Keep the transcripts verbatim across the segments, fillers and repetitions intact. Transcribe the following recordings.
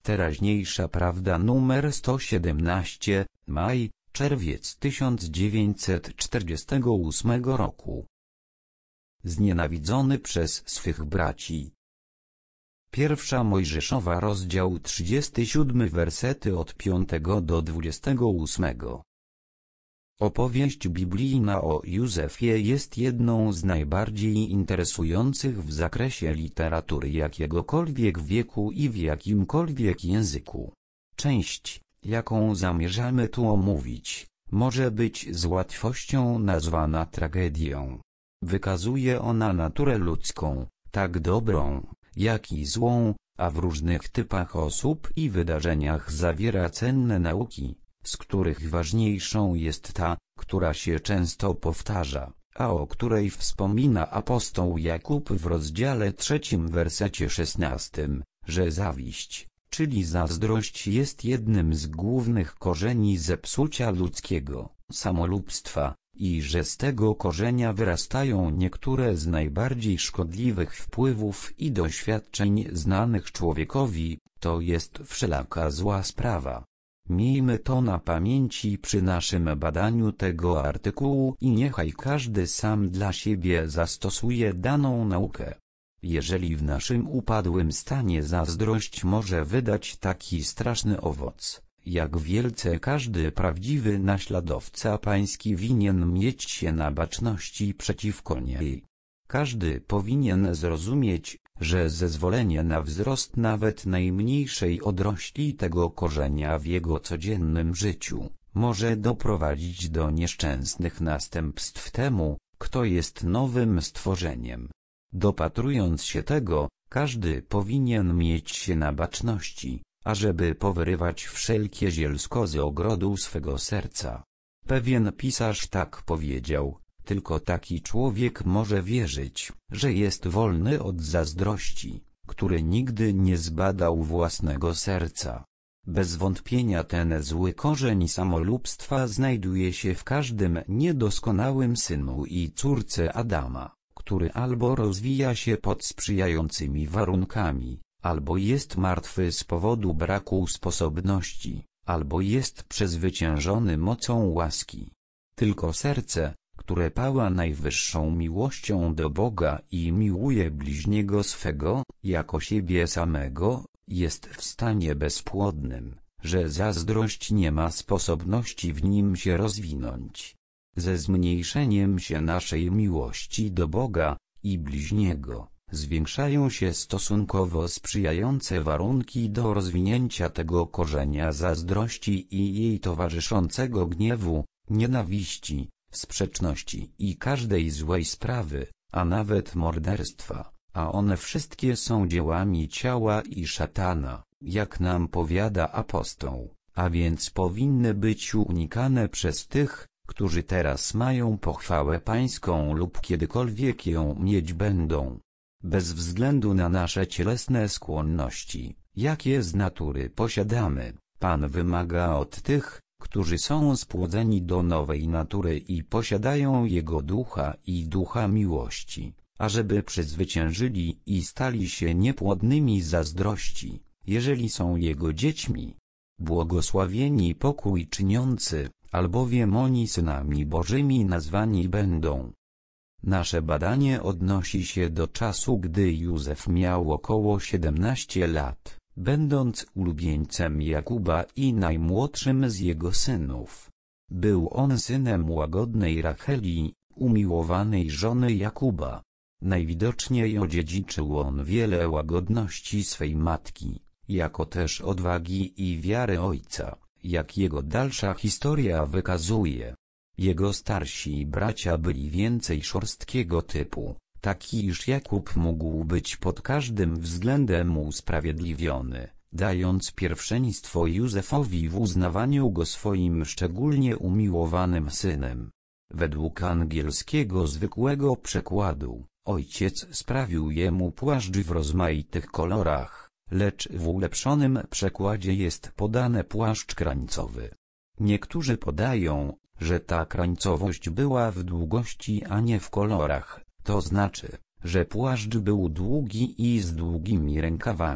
Teraźniejsza prawda numer sto siedemnaście, maj, czerwiec tysiąc dziewięćset czterdziestego ósmego roku. Znienawidzony przez swych braci. Pierwsza Mojżeszowa, rozdział trzydziesty siódmy, wersety od piątego do dwudziestego ósmego. Opowieść biblijna o Józefie jest jedną z najbardziej interesujących w zakresie literatury jakiegokolwiek wieku i w jakimkolwiek języku. Część, jaką zamierzamy tu omówić, może być z łatwością nazwana tragedią. Wykazuje ona naturę ludzką, tak dobrą, jak i złą, a w różnych typach osób i wydarzeniach zawiera cenne nauki, z których ważniejszą jest ta, która się często powtarza, a o której wspomina apostoł Jakub w rozdziale trzecim, wersecie szesnastym, że zawiść, czyli zazdrość, jest jednym z głównych korzeni zepsucia ludzkiego, samolubstwa, i że z tego korzenia wyrastają niektóre z najbardziej szkodliwych wpływów i doświadczeń znanych człowiekowi, to jest wszelaka zła sprawa. Miejmy to na pamięci przy naszym badaniu tego artykułu i niechaj każdy sam dla siebie zastosuje daną naukę. Jeżeli w naszym upadłym stanie zazdrość może wydać taki straszny owoc, jak wielce każdy prawdziwy naśladowca pański winien mieć się na baczności przeciwko niej. Każdy powinien zrozumieć, że zezwolenie na wzrost nawet najmniejszej odrośli tego korzenia w jego codziennym życiu może doprowadzić do nieszczęsnych następstw temu, kto jest nowym stworzeniem. Dopatrując się tego, każdy powinien mieć się na baczności, ażeby powyrywać wszelkie zielsko z ogrodu swego serca. Pewien pisarz tak powiedział: tylko taki człowiek może wierzyć, że jest wolny od zazdrości, który nigdy nie zbadał własnego serca. Bez wątpienia ten zły korzeń samolubstwa znajduje się w każdym niedoskonałym synu i córce Adama, który albo rozwija się pod sprzyjającymi warunkami, albo jest martwy z powodu braku sposobności, albo jest przezwyciężony mocą łaski. Tylko serce, które pała najwyższą miłością do Boga i miłuje bliźniego swego, jako siebie samego, jest w stanie bezpłodnym, że zazdrość nie ma sposobności w nim się rozwinąć. Ze zmniejszeniem się naszej miłości do Boga i bliźniego, zwiększają się stosunkowo sprzyjające warunki do rozwinięcia tego korzenia zazdrości i jej towarzyszącego gniewu, nienawiści, sprzeczności i każdej złej sprawy, a nawet morderstwa, a one wszystkie są dziełami ciała i szatana, jak nam powiada apostoł, a więc powinny być unikane przez tych, którzy teraz mają pochwałę pańską lub kiedykolwiek ją mieć będą. Bez względu na nasze cielesne skłonności, jakie z natury posiadamy, Pan wymaga od tych, którzy są spłodzeni do nowej natury i posiadają Jego ducha i ducha miłości, ażeby przezwyciężyli i stali się niepłodnymi zazdrości, jeżeli są Jego dziećmi. Błogosławieni pokój czyniący, albowiem oni synami Bożymi nazwani będą. Nasze badanie odnosi się do czasu, gdy Józef miał około siedemnaście lat, będąc ulubieńcem Jakuba i najmłodszym z jego synów. Był on synem łagodnej Racheli, umiłowanej żony Jakuba. Najwidoczniej odziedziczył on wiele łagodności swej matki, jako też odwagi i wiary ojca, jak jego dalsza historia wykazuje. Jego starsi bracia byli więcej szorstkiego typu, taki iż Jakub mógł być pod każdym względem usprawiedliwiony, dając pierwszeństwo Józefowi w uznawaniu go swoim szczególnie umiłowanym synem. Według angielskiego zwykłego przekładu, ojciec sprawił jemu płaszcz w rozmaitych kolorach, lecz w ulepszonym przekładzie jest podane płaszcz krańcowy. Niektórzy podają, że ta krańcowość była w długości, a nie w kolorach, to znaczy, że płaszcz był długi i z długimi rękawami,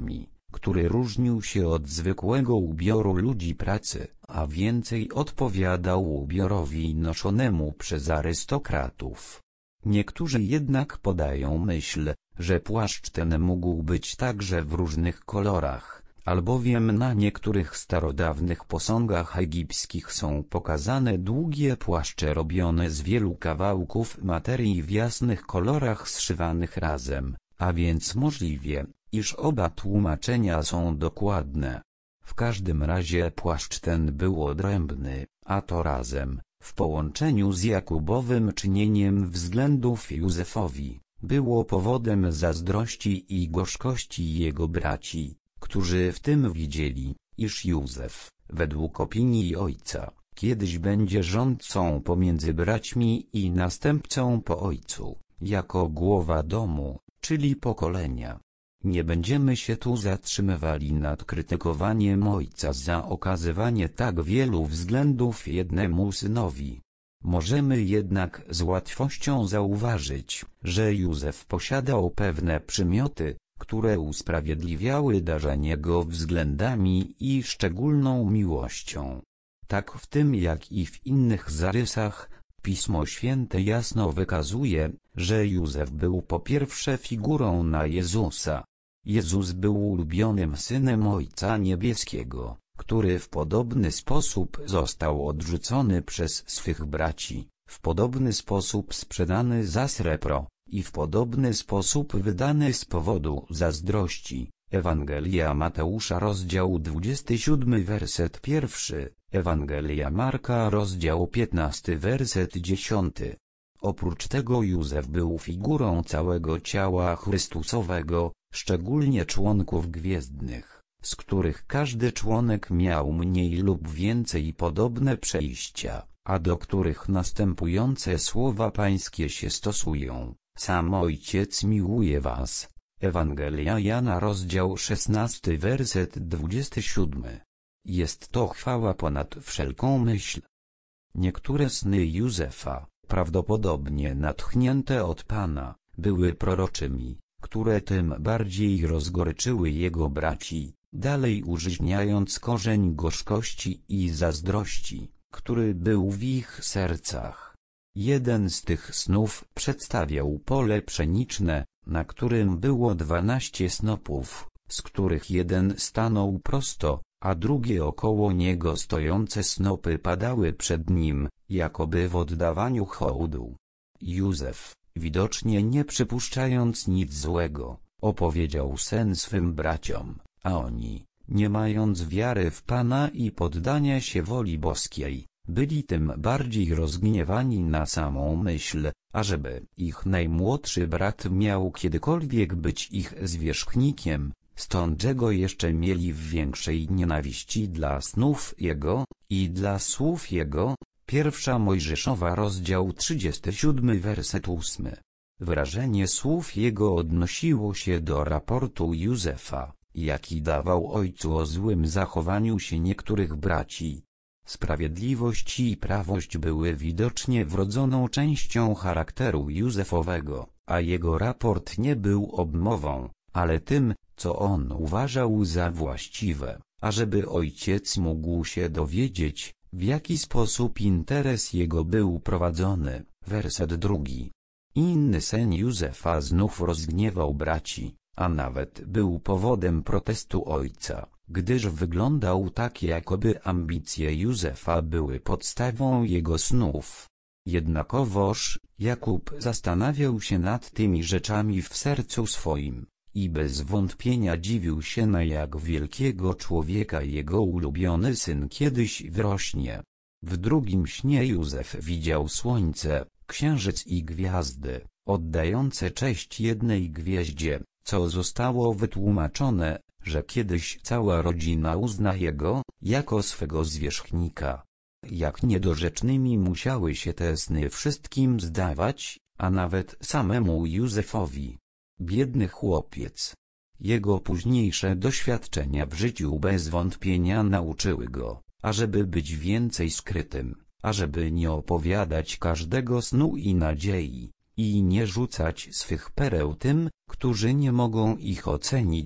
który różnił się od zwykłego ubioru ludzi pracy, a więcej odpowiadał ubiorowi noszonemu przez arystokratów. Niektórzy jednak podają myśl, że płaszcz ten mógł być także w różnych kolorach, albowiem na niektórych starodawnych posągach egipskich są pokazane długie płaszcze robione z wielu kawałków materii w jasnych kolorach zszywanych razem, a więc możliwe, iż oba tłumaczenia są dokładne. W każdym razie płaszcz ten był odrębny, a to razem, w połączeniu z Jakubowym czynieniem względów Józefowi, było powodem zazdrości i gorzkości jego braci, którzy w tym widzieli, iż Józef, według opinii ojca, kiedyś będzie rządcą pomiędzy braćmi i następcą po ojcu, jako głowa domu, czyli pokolenia. Nie będziemy się tu zatrzymywali nad krytykowaniem ojca za okazywanie tak wielu względów jednemu synowi. Możemy jednak z łatwością zauważyć, że Józef posiadał pewne przymioty, które usprawiedliwiały darzenie go względami i szczególną miłością. Tak w tym jak i w innych zarysach, Pismo Święte jasno wykazuje, że Józef był po pierwsze figurą na Jezusa. Jezus był ulubionym Synem Ojca Niebieskiego, który w podobny sposób został odrzucony przez swych braci, w podobny sposób sprzedany za srebro, i w podobny sposób wydany z powodu zazdrości. Ewangelia Mateusza rozdział dwudziesty siódmy werset pierwszy, Ewangelia Marka rozdział piętnasty werset dziesiąty. Oprócz tego Józef był figurą całego ciała Chrystusowego, szczególnie członków gwiezdnych, z których każdy członek miał mniej lub więcej podobne przejścia, a do których następujące słowa pańskie się stosują: sam Ojciec miłuje was. Ewangelia Jana rozdział szesnasty werset dwudziesty siódmy. Jest to chwała ponad wszelką myśl. Niektóre sny Józefa, prawdopodobnie natchnięte od Pana, były proroczymi, które tym bardziej rozgoryczyły jego braci, dalej użyźniając korzeń gorzkości i zazdrości, który był w ich sercach. Jeden z tych snów przedstawiał pole pszeniczne, na którym było dwanaście snopów, z których jeden stanął prosto, a drugie około niego stojące snopy padały przed nim, jakoby w oddawaniu hołdu. Józef, widocznie nie przypuszczając nic złego, opowiedział sen swym braciom, a oni, nie mając wiary w Pana i poddania się woli boskiej, byli tym bardziej rozgniewani na samą myśl, ażeby ich najmłodszy brat miał kiedykolwiek być ich zwierzchnikiem, stąd że go jeszcze mieli w większej nienawiści dla snów jego i dla słów jego. Pierwsza Mojżeszowa rozdział trzydziesty siódmy werset ósmy. Wyrażenie słów jego odnosiło się do raportu Józefa, jaki dawał ojcu o złym zachowaniu się niektórych braci. Sprawiedliwość i prawość były widocznie wrodzoną częścią charakteru Józefowego, a jego raport nie był obmową, ale tym, co on uważał za właściwe, ażeby ojciec mógł się dowiedzieć, w jaki sposób interes jego był prowadzony. Werset drugi. Inny sen Józefa znów rozgniewał braci, a nawet był powodem protestu ojca, gdyż wyglądał tak, jakoby ambicje Józefa były podstawą jego snów. Jednakowoż Jakub zastanawiał się nad tymi rzeczami w sercu swoim, i bez wątpienia dziwił się, na jak wielkiego człowieka jego ulubiony syn kiedyś wyrośnie. W drugim śnie Józef widział słońce, księżyc i gwiazdy, oddające cześć jednej gwieździe, co zostało wytłumaczone, że kiedyś cała rodzina uzna jego, jako swego zwierzchnika. Jak niedorzecznymi musiały się te sny wszystkim zdawać, a nawet samemu Józefowi. Biedny chłopiec. Jego późniejsze doświadczenia w życiu bez wątpienia nauczyły go, ażeby być więcej skrytym, ażeby nie opowiadać każdego snu i nadziei, i nie rzucać swych pereł tym, którzy nie mogą ich ocenić.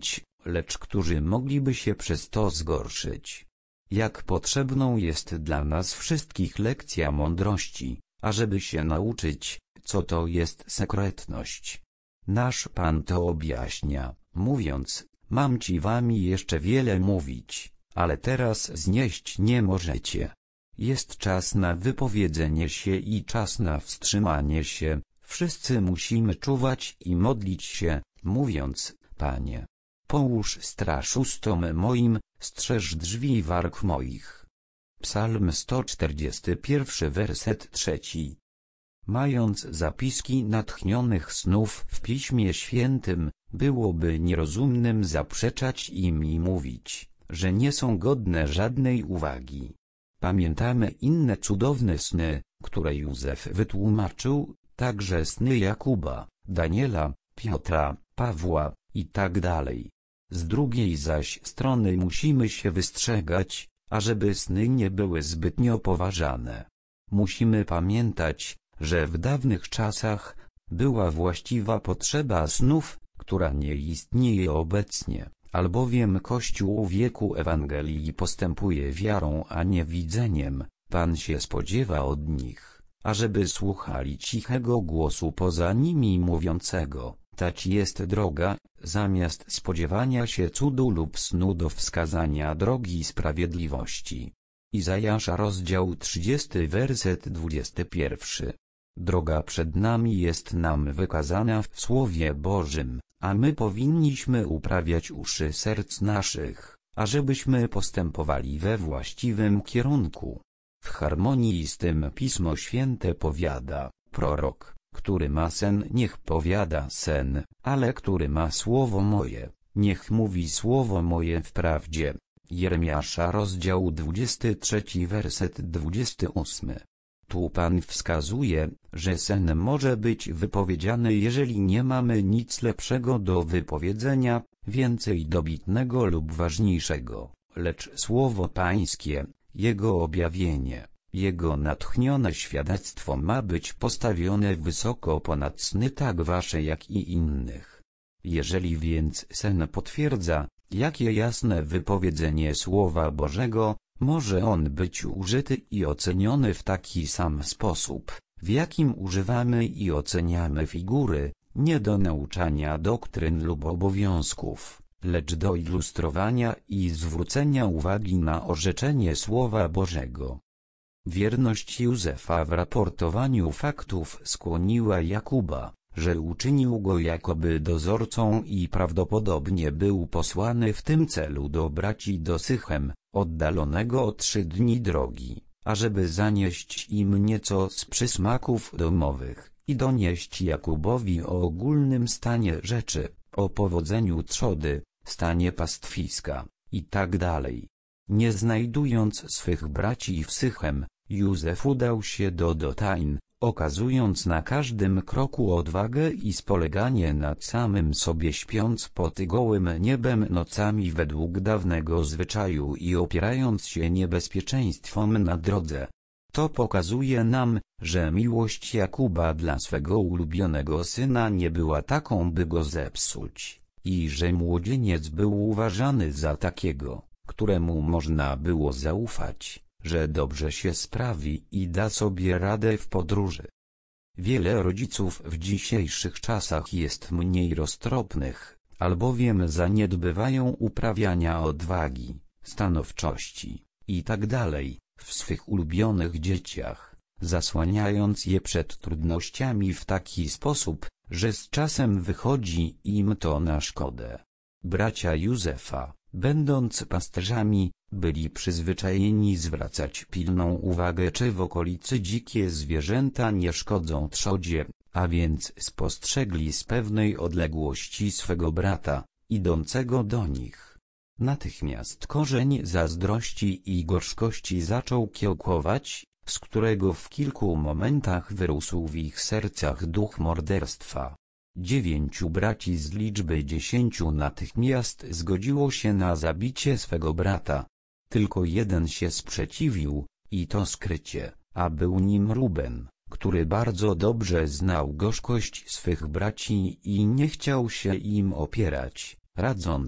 lecz którzy mogliby się przez to zgorszyć. Jak potrzebną jest dla nas wszystkich lekcja mądrości, ażeby się nauczyć, co to jest sekretność. Nasz Pan to objaśnia, mówiąc: mam ci wami jeszcze wiele mówić, ale teraz znieść nie możecie. Jest czas na wypowiedzenie się i czas na wstrzymanie się. Wszyscy musimy czuwać i modlić się, mówiąc: Panie, połóż straż ustom moim, strzeż drzwi warg moich. Psalm sto czterdziesty pierwszy werset trzeci. Mając zapiski natchnionych snów w Piśmie Świętym, byłoby nierozumnym zaprzeczać im i mówić, że nie są godne żadnej uwagi. Pamiętamy inne cudowne sny, które Józef wytłumaczył, także sny Jakuba, Daniela, Piotra, Pawła i tak dalej. Z drugiej zaś strony musimy się wystrzegać, ażeby sny nie były zbytnio poważane. Musimy pamiętać, że w dawnych czasach była właściwa potrzeba snów, która nie istnieje obecnie, albowiem Kościół w wieku Ewangelii postępuje wiarą, a nie widzeniem. Pan się spodziewa od nich, ażeby słuchali cichego głosu poza nimi mówiącego: tać jest droga, zamiast spodziewania się cudu lub snu do wskazania drogi sprawiedliwości. Izajasza rozdział trzydziesty werset dwudziesty pierwszy. Droga przed nami jest nam wykazana w Słowie Bożym, a my powinniśmy uprawiać uszy serc naszych, ażebyśmy postępowali we właściwym kierunku. W harmonii z tym Pismo Święte powiada: prorok, który ma sen, niech powiada sen, ale który ma słowo moje, niech mówi słowo moje wprawdzie. Jeremiasza rozdział dwudziesty trzeci werset dwudziesty ósmy. Tu Pan wskazuje, że sen może być wypowiedziany, jeżeli nie mamy nic lepszego do wypowiedzenia, więcej dobitnego lub ważniejszego, lecz słowo Pańskie, Jego objawienie, Jego natchnione świadectwo ma być postawione wysoko ponad sny tak wasze jak i innych. Jeżeli więc sen potwierdza, jakie jasne wypowiedzenie Słowa Bożego, może on być użyty i oceniony w taki sam sposób, w jakim używamy i oceniamy figury, nie do nauczania doktryn lub obowiązków, lecz do ilustrowania i zwrócenia uwagi na orzeczenie Słowa Bożego. Wierność Józefa w raportowaniu faktów skłoniła Jakuba, że uczynił go jakoby dozorcą i prawdopodobnie był posłany w tym celu do braci do Sychem, oddalonego o trzy dni drogi, ażeby zanieść im nieco z przysmaków domowych i donieść Jakubowi o ogólnym stanie rzeczy, o powodzeniu trzody, stanie pastwiska i tak dalej. Nie znajdując swych braci w Sychem, Józef udał się do Dotań, okazując na każdym kroku odwagę i spoleganie nad samym sobie, śpiąc pod gołym niebem nocami według dawnego zwyczaju i opierając się niebezpieczeństwom na drodze. To pokazuje nam, że miłość Jakuba dla swego ulubionego syna nie była taką, by go zepsuć, i że młodzieniec był uważany za takiego, któremu można było zaufać, że dobrze się sprawi i da sobie radę w podróży. Wiele rodziców w dzisiejszych czasach jest mniej roztropnych, albowiem zaniedbywają uprawiania odwagi, stanowczości itd. w swych ulubionych dzieciach, zasłaniając je przed trudnościami w taki sposób, że z czasem wychodzi im to na szkodę. Bracia Józefa, będąc pasterzami, byli przyzwyczajeni zwracać pilną uwagę, czy w okolicy dzikie zwierzęta nie szkodzą trzodzie, a więc spostrzegli z pewnej odległości swego brata, idącego do nich. Natychmiast korzeń zazdrości i gorzkości zaczął kiełkować, z którego w kilku momentach wyrósł w ich sercach duch morderstwa. Dziewięciu braci z liczby dziesięciu natychmiast zgodziło się na zabicie swego brata. Tylko jeden się sprzeciwił, i to skrycie, a był nim Ruben, który bardzo dobrze znał gorzkość swych braci i nie chciał się im opierać, radząc: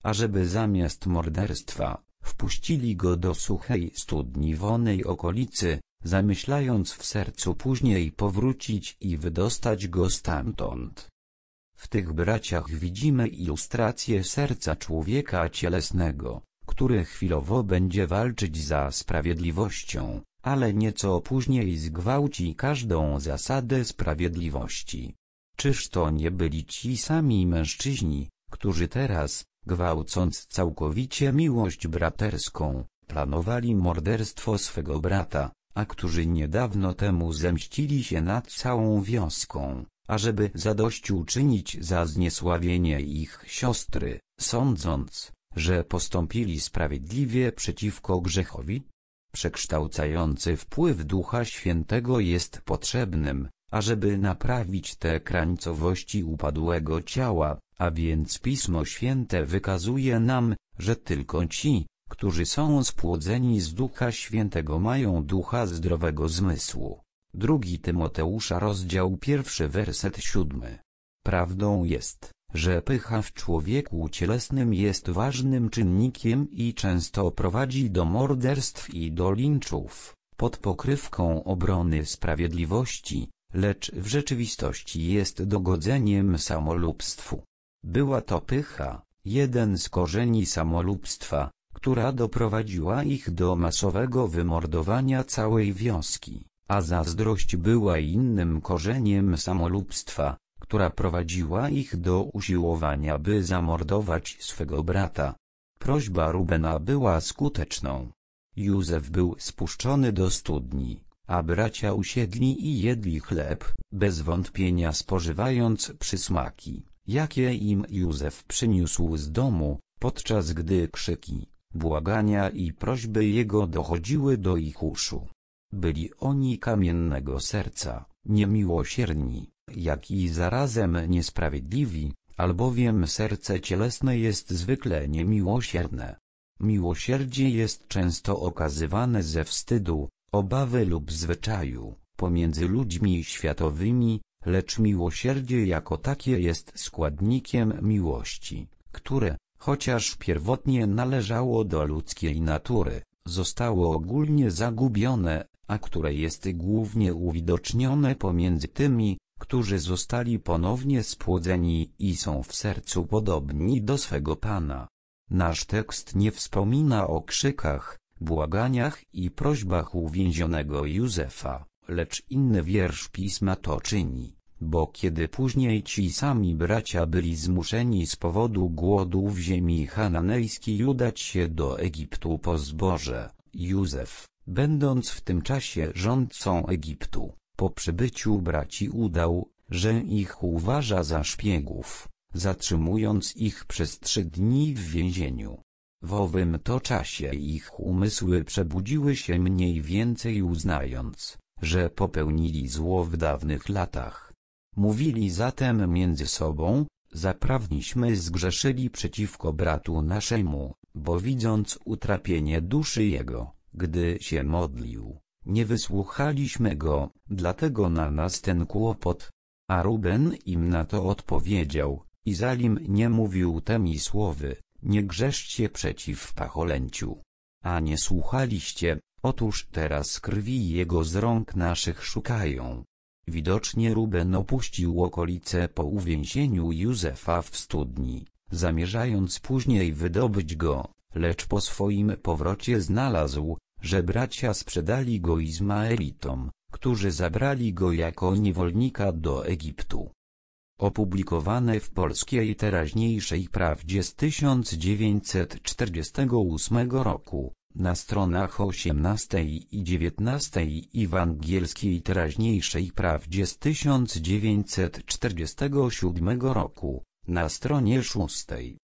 ażeby zamiast morderstwa wpuścili go do suchej studni w onej okolicy, zamyślając w sercu później powrócić i wydostać go stamtąd. W tych braciach widzimy ilustrację serca człowieka cielesnego, który chwilowo będzie walczyć za sprawiedliwością, ale nieco później zgwałci każdą zasadę sprawiedliwości. Czyż to nie byli ci sami mężczyźni, którzy teraz, gwałcąc całkowicie miłość braterską, planowali morderstwo swego brata, a którzy niedawno temu zemścili się nad całą wioską, ażeby zadośćuczynić za zniesławienie ich siostry, sądząc, że postąpili sprawiedliwie przeciwko grzechowi? Przekształcający wpływ Ducha Świętego jest potrzebnym, ażeby naprawić te krańcowości upadłego ciała, a więc Pismo Święte wykazuje nam, że tylko ci, którzy są spłodzeni z Ducha Świętego, mają ducha zdrowego zmysłu. Drugi Tymoteusza rozdział pierwszy werset siódmy. Prawdą jest, że pycha w człowieku cielesnym jest ważnym czynnikiem i często prowadzi do morderstw i do linczów, pod pokrywką obrony sprawiedliwości, lecz w rzeczywistości jest dogodzeniem samolubstwu. Była to pycha, jeden z korzeni samolubstwa, która doprowadziła ich do masowego wymordowania całej wioski, a zazdrość była innym korzeniem samolubstwa, która prowadziła ich do usiłowania, by zamordować swego brata. Prośba Rubena była skuteczną. Józef był spuszczony do studni, a bracia usiedli i jedli chleb, bez wątpienia spożywając przysmaki, jakie im Józef przyniósł z domu, podczas gdy krzyki, błagania i prośby jego dochodziły do ich uszu. Byli oni kamiennego serca, niemiłosierni, jak i zarazem niesprawiedliwi, albowiem serce cielesne jest zwykle niemiłosierne. Miłosierdzie jest często okazywane ze wstydu, obawy lub zwyczaju, pomiędzy ludźmi światowymi, lecz miłosierdzie jako takie jest składnikiem miłości, które, chociaż pierwotnie należało do ludzkiej natury, zostało ogólnie zagubione, a które jest głównie uwidocznione pomiędzy tymi, którzy zostali ponownie spłodzeni i są w sercu podobni do swego Pana. Nasz tekst nie wspomina o krzykach, błaganiach i prośbach uwięzionego Józefa, lecz inny wiersz Pisma to czyni, bo kiedy później ci sami bracia byli zmuszeni z powodu głodu w ziemi chananejskiej udać się do Egiptu po zboże, Józef, będąc w tym czasie rządcą Egiptu, po przybyciu braci udał, że ich uważa za szpiegów, zatrzymując ich przez trzy dni w więzieniu. W owym to czasie ich umysły przebudziły się mniej więcej uznając, że popełnili zło w dawnych latach. Mówili zatem między sobą, zaprawniśmy zgrzeszyli przeciwko bratu naszemu, bo widząc utrapienie duszy jego, gdy się modlił, nie wysłuchaliśmy go, dlatego na nas ten kłopot. A Ruben im na to odpowiedział, Izalim nie mówił temi słowy, nie grzeszcie przeciw pacholęciu. A nie słuchaliście, otóż teraz krwi jego z rąk naszych szukają. Widocznie Ruben opuścił okolice po uwięzieniu Józefa w studni, zamierzając później wydobyć go, lecz po swoim powrocie znalazł, że bracia sprzedali go Izmaelitom, którzy zabrali go jako niewolnika do Egiptu. Opublikowane w Polskiej Teraźniejszej Prawdzie z tysiąc dziewięćset czterdziestego ósmego roku, na stronach osiemnastej i dziewiętnastej i w Angielskiej Teraźniejszej Prawdzie z tysiąc dziewięćset czterdziestego siódmego roku, na stronie szóstej.